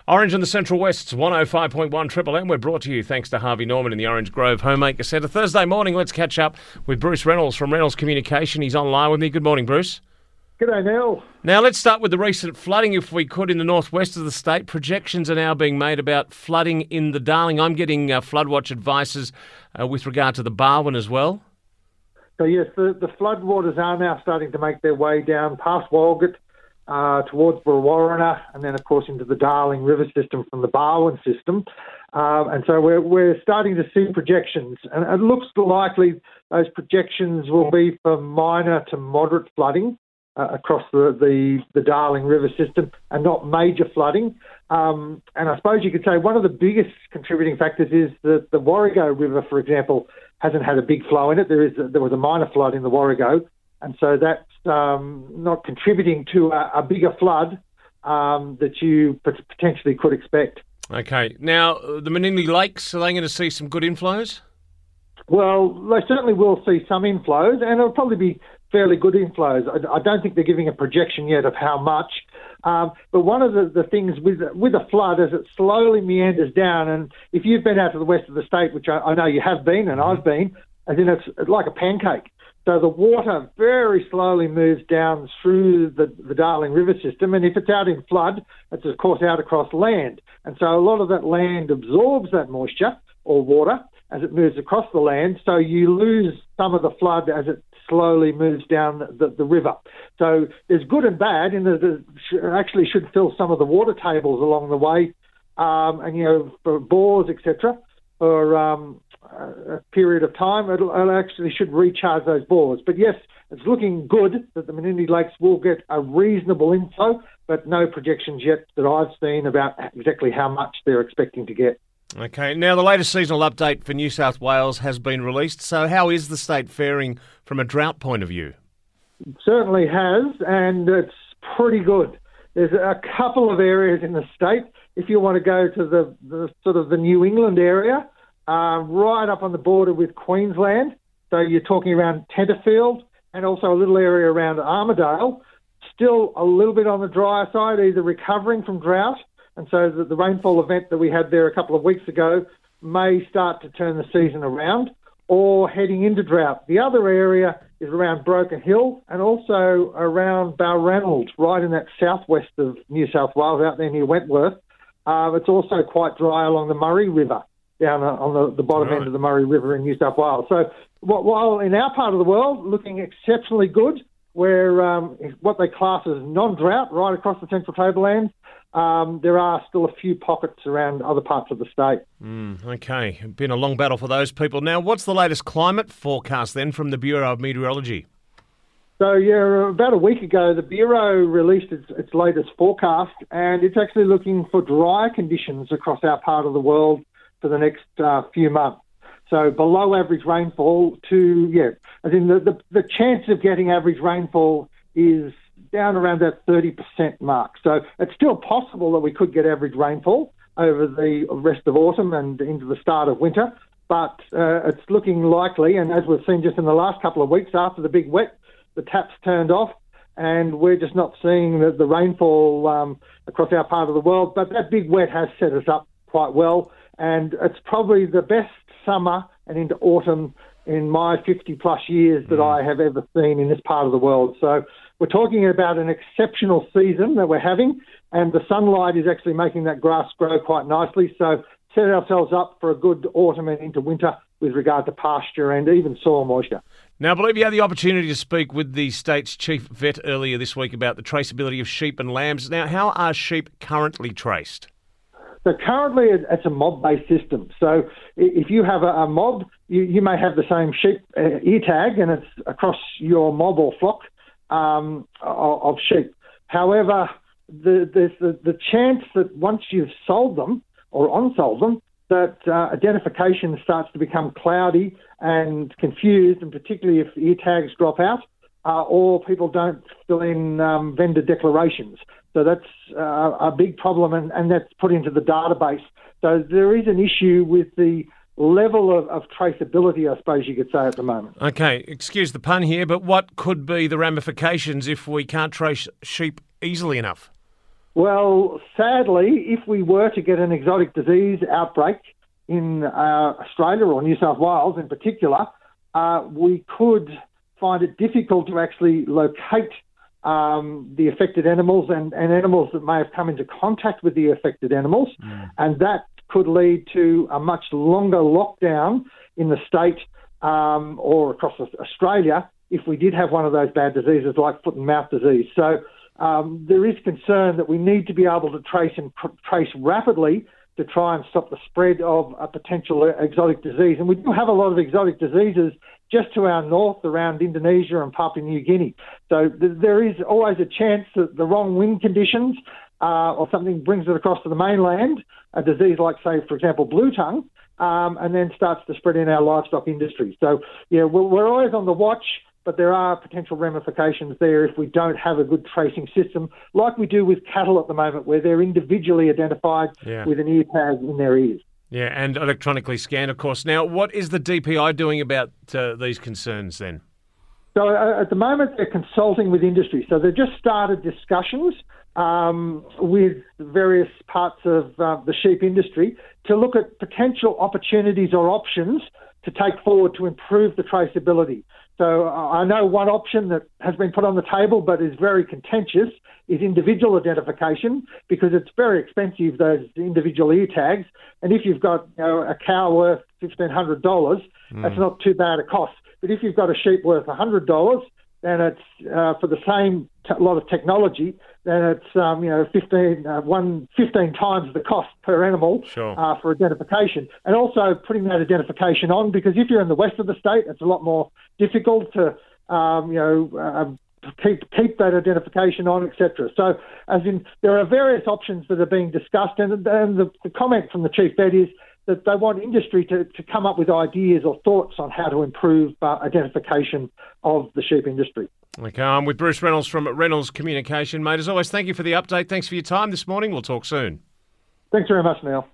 Orange in the Central West's 105.1 Triple M. We're brought to you thanks to Harvey Norman in the Orange Grove Homemaker Centre. Thursday morning, let's catch up with Bruce Reynolds from Reynolds Communication. He's online with me. Good morning, Bruce. G'day, Neil. Now, let's start with the recent flooding, if we could, in the northwest of the state. Projections are now being made about flooding in the Darling. I'm getting floodwatch advices with regard to the Barwon as well. So, yes, the floodwaters are now starting to make their way down past Walgett, towards Brewarrina, and then, of course, into the Darling River system from the Barwon system. And so we're starting to see projections. And it looks likely those projections will be for minor to moderate flooding across the Darling River system and not major flooding. And I suppose you could say one of the biggest contributing factors is that the Warrego River, for example, hasn't had a big flow in it. There was a minor flood in the Warrego, and so that's not contributing to a bigger flood that you potentially could expect. Okay. Now, the Menindee Lakes, are they going to see some good inflows? Well, they certainly will see some inflows, and it'll probably be fairly good inflows. I don't think they're giving a projection yet of how much. But one of the things with a flood is it slowly meanders down, and if you've been out to the west of the state, which I know you have been and I've been, as in it's like a pancake. So the water very slowly moves down through the Darling River system, and if it's out in flood, it's of course out across land. And so a lot of that land absorbs that moisture or water as it moves across the land, so you lose some of the flood as it slowly moves down the river. So there's good and bad in that it actually should fill some of the water tables along the way, and for bores, etc., for a period of time, it actually should recharge those bores. But yes, it's looking good that the Menindee Lakes will get a reasonable inflow, but no projections yet that I've seen about exactly how much they're expecting to get. Okay, now the latest seasonal update for New South Wales has been released. So how is the state faring from a drought point of view? It certainly has, and it's pretty good. There's a couple of areas in the state. If you want to go to the sort of the New England area, right up on the border with Queensland, so you're talking around Tenterfield and also a little area around Armidale, still a little bit on the drier side, either recovering from drought, and so the rainfall event that we had there a couple of weeks ago may start to turn the season around, or heading into drought. The other area is around Broken Hill and also around Balranald, right in that southwest of New South Wales, out there near Wentworth. It's also quite dry along the Murray River, down on the bottom end of the Murray River in New South Wales. So while in our part of the world, looking exceptionally good, where what they class as non-drought right across the Central Tablelands, there are still a few pockets around other parts of the state. Okay, been a long battle for those people. Now, what's the latest climate forecast then from the Bureau of Meteorology? So, about a week ago, the Bureau released its latest forecast, and it's actually looking for drier conditions across our part of the world for the next few months. So below average rainfall as in the chance of getting average rainfall is down around that 30% mark. So it's still possible that we could get average rainfall over the rest of autumn and into the start of winter, but it's looking likely, and as we've seen just in the last couple of weeks after the big wet, the taps turned off, and we're just not seeing the rainfall across our part of the world. But that big wet has set us up quite well, and it's probably the best summer and into autumn in my 50-plus years that I have ever seen in this part of the world. So we're talking about an exceptional season that we're having, and the sunlight is actually making that grass grow quite nicely. So set ourselves up for a good autumn and into winter with regard to pasture and even soil moisture. Now, I believe you had the opportunity to speak with the state's chief vet earlier this week about the traceability of sheep and lambs. Now, how are sheep currently traced? So currently it's a mob-based system. So if you have a mob, you may have the same sheep ear tag, and it's across your mob or flock of sheep. However, there's the chance that once you've sold them or unsold them, that identification starts to become cloudy and confused, and particularly if ear tags drop out or people don't fill in vendor declarations. So that's a big problem, and that's put into the database. So there is an issue with the level of traceability, I suppose you could say, at the moment. Okay, excuse the pun here, but what could be the ramifications if we can't trace sheep easily enough? Well, sadly, if we were to get an exotic disease outbreak in Australia or New South Wales in particular, we could find it difficult to actually locate the affected animals and animals that may have come into contact with the affected animals. And that could lead to a much longer lockdown in the state or across Australia if we did have one of those bad diseases like foot and mouth disease. So there is concern that we need to be able to trace rapidly to try and stop the spread of a potential exotic disease. And we do have a lot of exotic diseases just to our north around Indonesia and Papua New Guinea. So there is always a chance that the wrong wind conditions or something brings it across to the mainland, a disease like, say, for example, blue tongue, and then starts to spread in our livestock industry. So, yeah, we're always on the watch, but there are potential ramifications there if we don't have a good tracing system, like we do with cattle at the moment, where they're individually identified with an ear tag in their ears. Yeah, and electronically scanned, of course. Now, what is the DPI doing about these concerns then? So at the moment, they're consulting with industry. So they've just started discussions with various parts of the sheep industry to look at potential opportunities or options to take forward to improve the traceability. So I know one option that has been put on the table but is very contentious is individual identification, because it's very expensive, those individual ear tags. And if you've got a cow worth $1,500, that's not too bad a cost. But if you've got a sheep worth $100, then it's for the same lot of technology, then it's 15 times the cost per animal for identification. And also putting that identification on, because if you're in the west of the state, it's a lot more difficult to keep that identification on, etc. So, there are various options that are being discussed, and the comment from the Chief Vet is that they want industry to come up with ideas or thoughts on how to improve identification of the sheep industry. Okay, I'm with Bruce Reynolds from Reynolds Communication. Mate, as always, thank you for the update. Thanks for your time this morning. We'll talk soon. Thanks very much, Neil.